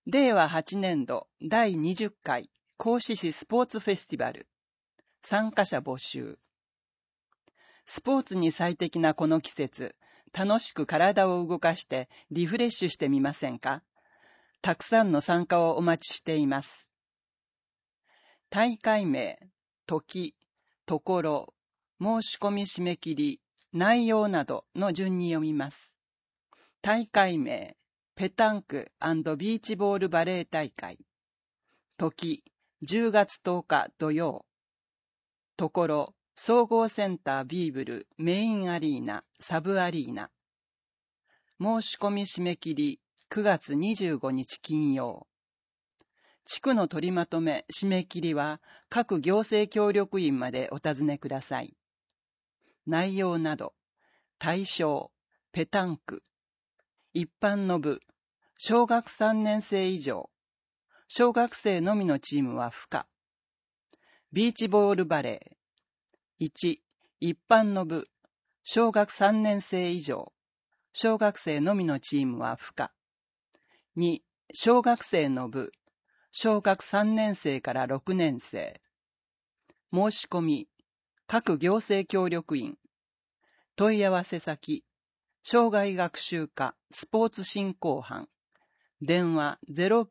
令和8年度第20回合志市スポーツフェスティバル。参加者募集。スポーツに最適なこの季節、楽しく体を動かしてリフレッシュしてみませんか？たくさんの参加をお待ちしています。大会名、時、ところ、申し込み締め切り、内容などの順に読みます。大会名、ペタンク&ビーチボールバレー大会。時、10月10日土曜。ところ、総合センタービーブルメインアリーナ、サブアリーナ。申し込み締め切り9月25日金曜。地区の取りまとめ締め切りは各行政協力員までお尋ねください。内容など、対象、ペタンク、一般の部、小学3年生以上、小学生のみのチームは不可。ビーチボールバレー。1、一般の部、小学3年生以上、小学生のみのチームは不可。2、小学生の部、小学3年生から6年生。申し込み、各行政協力員。問い合わせ先、障害学習課スポーツ振興班。電話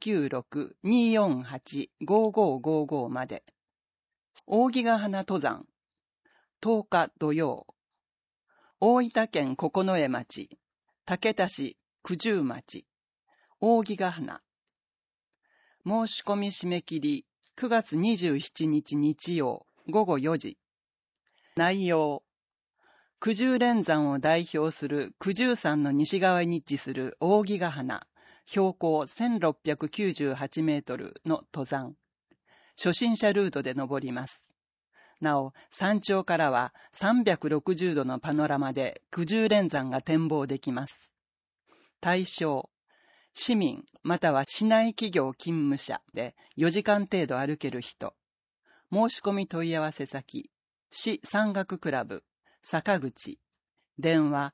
096-248-5555 まで。扇ヶ花登山。10日土曜。大分県九重町、竹田市九十町、扇ヶ花。申し込み締め切り9月27日日曜午後4時。内容。九十連山を代表する九十山の西側に位置する扇ヶ花、標高1698メートルの登山。初心者ルートで登ります。なお、山頂からは360度のパノラマで九十連山が展望できます。対象、市民または市内企業勤務者で4時間程度歩ける人。申し込み問い合わせ先、市山岳クラブ、坂口。電話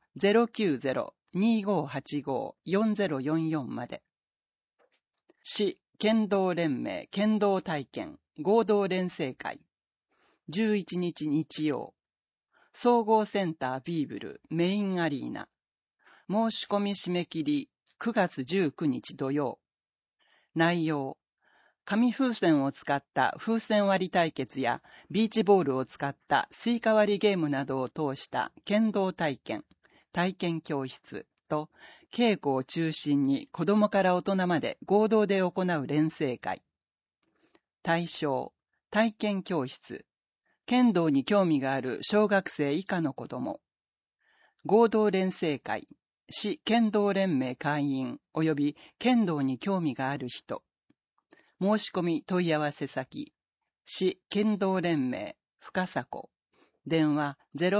090-2585-4044 まで。市剣道連盟剣道体験合同連成会。11日日曜。総合センタービーブルメインアリーナ。申し込み締め切り9月19日土曜。内容。紙風船を使った風船割り対決やビーチボールを使ったスイカ割りゲームなどを通した剣道体験、体験教室と稽古を中心に子どもから大人まで合同で行う連成会。対象、体験教室。剣道に興味がある小学生以下の子ども。合同連成会、市剣道連盟会員及び剣道に興味がある人。申し込み問い合わせ先、市剣道連盟深迫。電話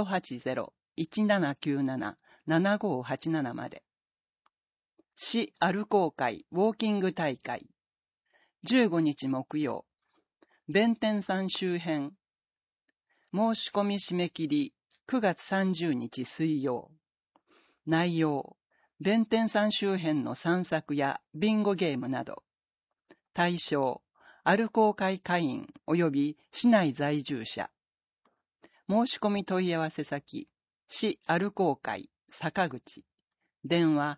080-1797-7587 まで。市アルコー会ウォーキング大会。15日木曜。弁天山周辺。申し込み締め切り9月30日水曜。内容。弁天山周辺の散策やビンゴゲームなど。対象。アルコー会会員及び市内在住者。申し込み問い合わせ先。市アルコー会坂口。電話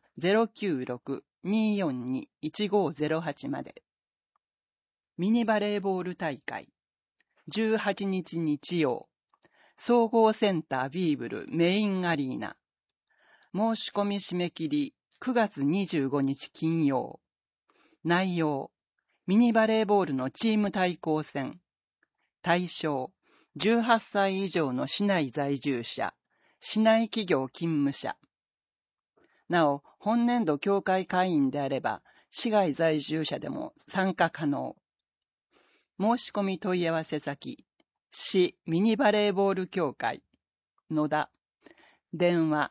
096-242-1508 まで。ミニバレーボール大会。18日日曜。総合センタービーブルメインアリーナ。申し込み締め切り9月25日金曜。内容。ミニバレーボールのチーム対抗戦。対象。18歳以上の市内在住者、市内企業勤務者。なお、本年度協会会員であれば、市外在住者でも参加可能。申し込み問い合わせ先、市ミニバレーボール協会、野田。電話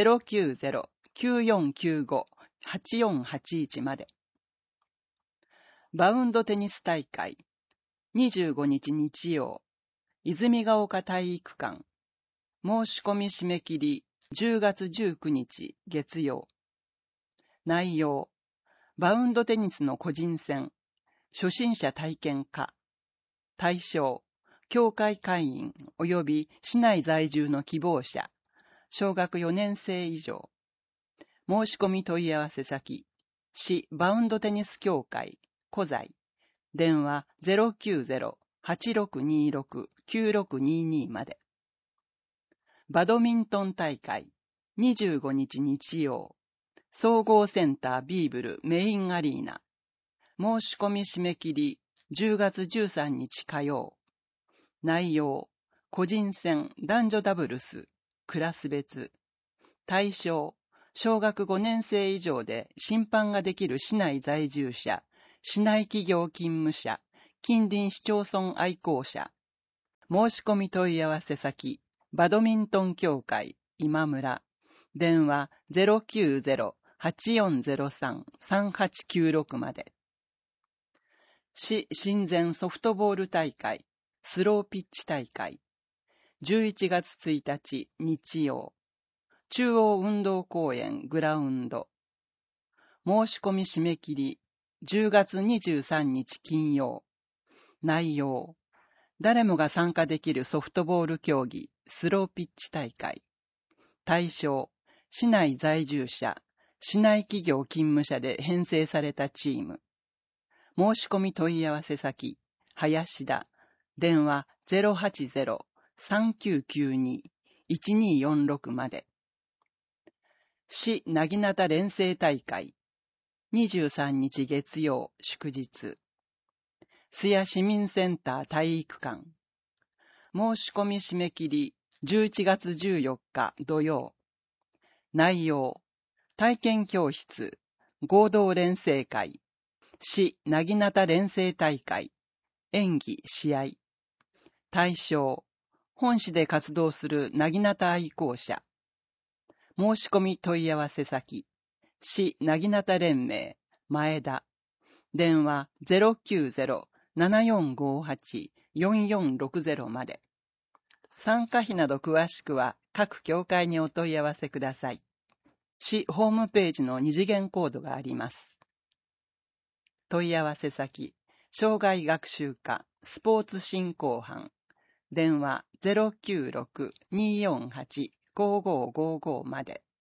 090-9495-8481 まで。バウンドテニス大会。25日日曜。泉ヶ丘体育館。申し込み締め切り10月19日月曜。内容。 バウンドテニスの個人戦、初心者体験科。対象、協会会員及び市内在住の希望者、小学4年生以上。申し込み問い合わせ先、市バウンドテニス協会、古在。電話 090-8626-9622 まで。バドミントン大会、25日日曜。総合センタービーブルメインアリーナ。申し込み締め切り10月13日火曜。内容、個人戦男女ダブルス、クラス別。対象、小学5年生以上で審判ができる市内在住者、市内企業勤務者、近隣市町村愛好者。申し込み問い合わせ先、バドミントン協会、今村。電話 090-8403-3896 まで。市親善ソフトボール大会、スローピッチ大会。11月1日日曜。中央運動公園グラウンド。申し込み締め切り10月23日金曜。内容。誰もが参加できるソフトボール競技、スローピッチ大会。対象。市内在住者、市内企業勤務者で編成されたチーム。申し込み問い合わせ先、林田。電話 080-3992-1246 まで。市なぎなた連成大会。23日月曜、祝日。津屋市民センター体育館。申し込み締め切り11月14日土曜。内容、体験教室、合同連成会、市なぎなた連成大会、演技、試合。対象、本市で活動するなぎなた愛好者。申し込み問い合わせ先、市なぎなた連盟、前田。電話 090-7458-4460 まで。参加費など詳しくは各協会にお問い合わせください。市ホームページの二次元コードがあります。問い合わせ先、障害学習課スポーツ振興班。電話 096-248-5555 まで。